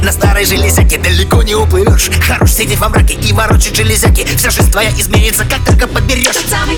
На старой железяке далеко не уплывешь. Хорош сидеть во мраке и ворочать железяки. Вся жизнь твоя изменится, как только подберешь. Тот самый.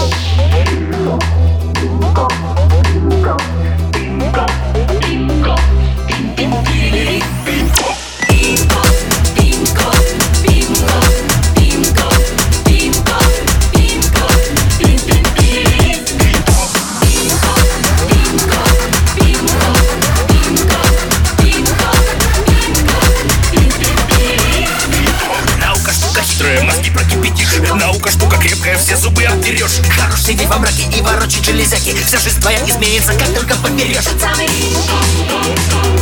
Мозги прокипятишь. Наука штука крепкая, все зубы обдерешь. Хорош сидеть во мраке и ворочать железяки. Вся жизнь твоя изменится, как только подберешь.